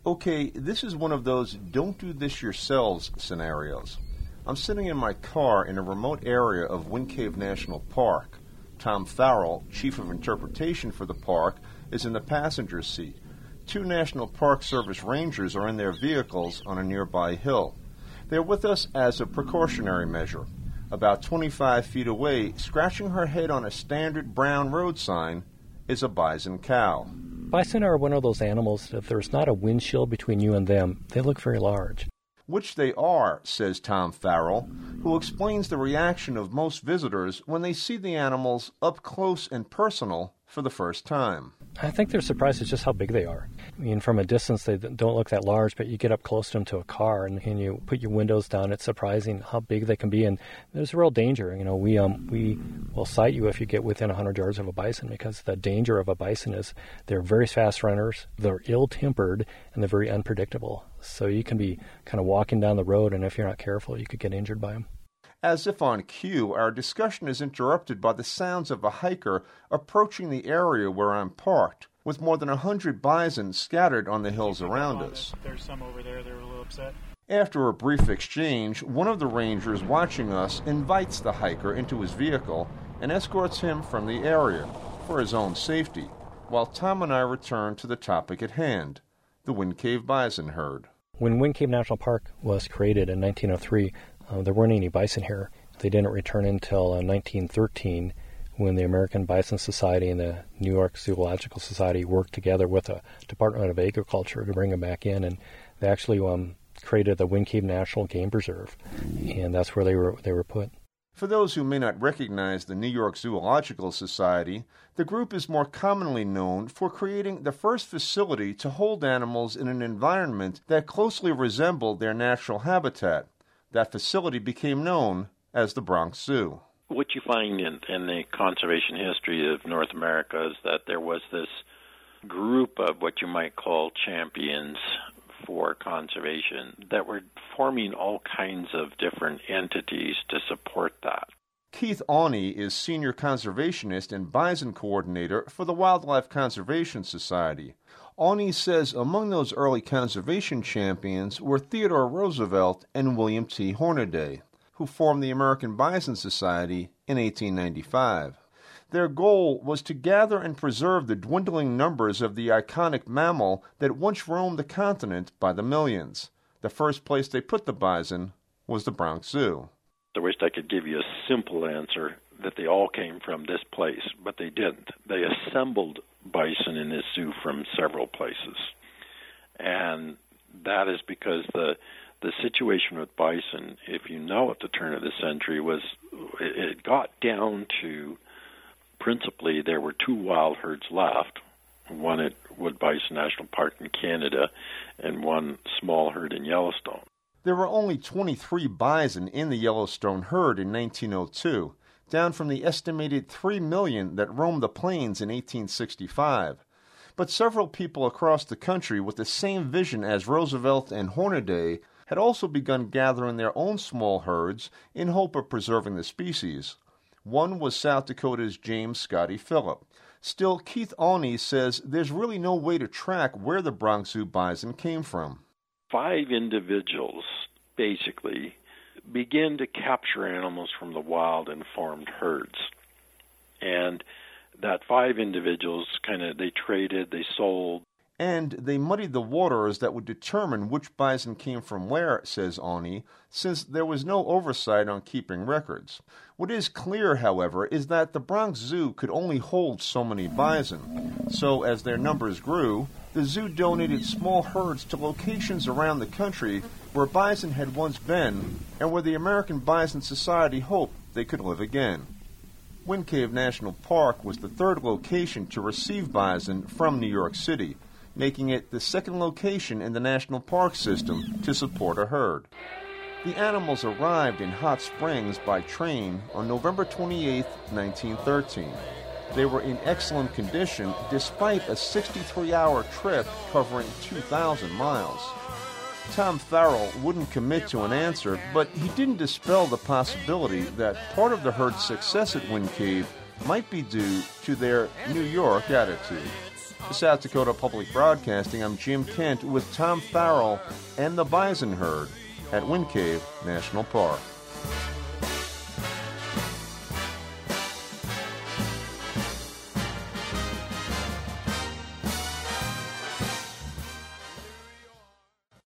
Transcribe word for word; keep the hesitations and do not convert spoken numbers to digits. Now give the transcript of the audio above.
Okay, this is one of those don't do this yourselves scenarios. I'm sitting in my car in a remote area of Wind Cave National Park. Tom Farrell, Chief of Interpretation for the park, is in the passenger seat. Two National Park Service rangers are in their vehicles on a nearby hill. They're with us as a precautionary measure. About twenty-five feet away, scratching her head on a standard brown road sign, is a bison cow. Bison are one of those animals that if there's not a windshield between you and them, they look very large. Which they are, says Tom Farrell, who explains the reaction of most visitors when they see the animals up close and personal for the first time. I think they're surprised at just how big they are. I mean, from a distance, they don't look that large, but you get up close to them to a car and, and you put your windows down, it's surprising how big they can be. And there's a real danger. You know, we um we will cite you if you get within one hundred yards of a bison, because the danger of a bison is they're very fast runners, they're ill-tempered, and they're very unpredictable. So you can be kind of walking down the road, and if you're not careful, you could get injured by them. As if on cue, our discussion is interrupted by the sounds of a hiker approaching the area where I'm parked, with more than a hundred bison scattered on the hills around us. There's some over there that are a little upset. After a brief exchange, one of the rangers watching us invites the hiker into his vehicle and escorts him from the area for his own safety, while Tom and I return to the topic at hand, the Wind Cave bison herd. When Wind Cave National Park was created in nineteen oh three, Uh, there weren't any bison here. They didn't return until uh, nineteen thirteen, when the American Bison Society and the New York Zoological Society worked together with the Department of Agriculture to bring them back in, and they actually um, created the Wind Cave National Game Preserve, and that's where they were they were put. For those who may not recognize the New York Zoological Society, the group is more commonly known for creating the first facility to hold animals in an environment that closely resembled their natural habitat. That facility became known as the Bronx Zoo. What you find in, in the conservation history of North America is that there was this group of what you might call champions for conservation that were forming all kinds of different entities to support that. Keith Awney is Senior Conservationist and Bison Coordinator for the Wildlife Conservation Society. Awney says among those early conservation champions were Theodore Roosevelt and William T. Hornaday, who formed the American Bison Society in eighteen ninety-five. Their goal was to gather and preserve the dwindling numbers of the iconic mammal that once roamed the continent by the millions. The first place they put the bison was the Bronx Zoo. I wished I could give you a simple answer that they all came from this place, but they didn't. They assembled bison in this zoo from several places. And that is because the the situation with bison, if you know at the turn of the century, was it, it got down to principally there were two wild herds left, one at Wood Bison National Park in Canada and one small herd in Yellowstone. There were only twenty-three bison in the Yellowstone herd in nineteen oh two, down from the estimated three million that roamed the plains in eighteen sixty-five. But several people across the country with the same vision as Roosevelt and Hornaday had also begun gathering their own small herds in hope of preserving the species. One was South Dakota's James Scotty Phillip. Still, Keith Awney says there's really no way to track where the Bronx Zoo bison came from. Five individuals, basically, begin to capture animals from the wild and formed herds. And that five individuals kind of, they traded, they sold. And they muddied the waters that would determine which bison came from where, says Awney, since there was no oversight on keeping records. What is clear, however, is that the Bronx Zoo could only hold so many bison. So as their numbers grew, the zoo donated small herds to locations around the country where bison had once been and where the American Bison Society hoped they could live again. Wind Cave National Park was the third location to receive bison from New York City, making it the second location in the national park system to support a herd. The animals arrived in Hot Springs by train on November twenty-eighth, nineteen thirteen. They were in excellent condition despite a sixty-three hour trip covering two thousand miles. Tom Farrell wouldn't commit to an answer, but he didn't dispel the possibility that part of the herd's success at Wind Cave might be due to their New York attitude. For South Dakota Public Broadcasting, I'm Jim Kent with Tom Farrell and the Bison Herd at Wind Cave National Park.